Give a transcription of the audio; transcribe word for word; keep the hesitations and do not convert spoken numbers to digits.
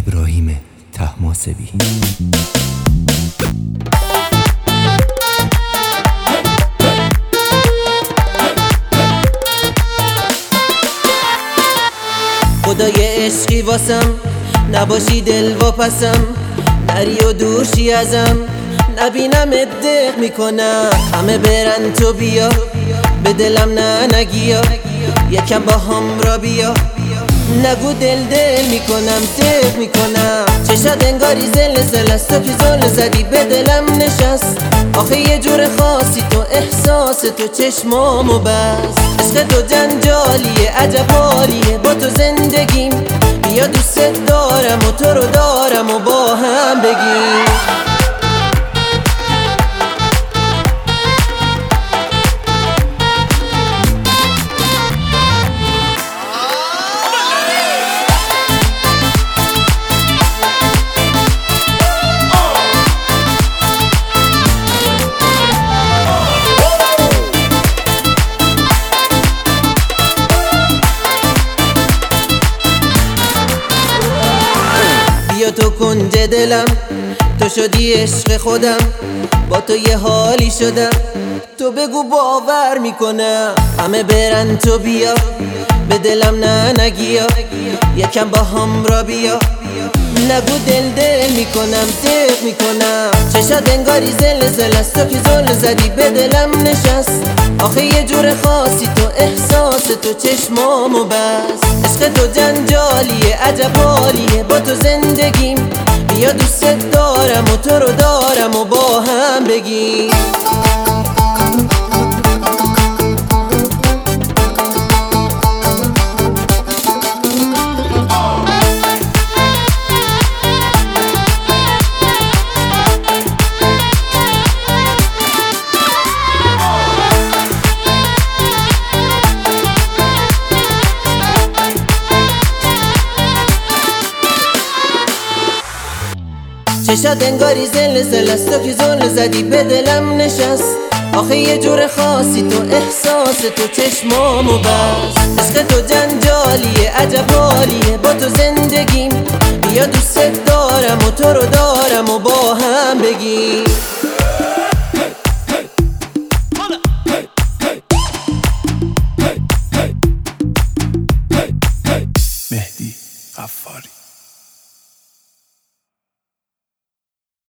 ابراهیم طهماسبی. خدای عشقی واسم، نباشی دل واپسم، نری و دورشی ازم، نبینم دق میکنم. همه برن تو بیا، به دلم نه نگیا، یکم با هم را بیا، نگو دل دل میکنم دق میکنم. چشات انگاری زل زل است، تو که زل زدی به دلم نشست. آخه یه جور خاصی تو، احساس تو چشمامو بست. عشق تو جنجالیه عجب حالیه، با تو زندگیم، بیا دوست دارم و تو رو دارم و با هم بگیم. بیا تو کنج دلم، تو شدی عشق خودم، با تو یه حالی شدم، تو بگو باور میکنم. همه برن تو بیا، به دلم نه نگیا، یکم با هم را بیا، نگو دل دل میکنم دق میکنم. چشات انگاری زل زل است، تو که زل زدی به دلم نشست. آخه یه جور خاصی تو، احساس تو چشمامو بست. عشق تو جنجالیه عجب حالیه، با تو زندگیم، بیا دوست دارم و تو رو دارم و با هم بگیم. چشات انگاری زل زل است، تو که زل زدی به دلم نشست. آخه یه جور خاصی تو، احساس تو چشمامو بست. عشق تو جنجالیه عجب حالیه، با تو زندگیم، بیا دوست دارم و تو رو دارم و با هم بگیم.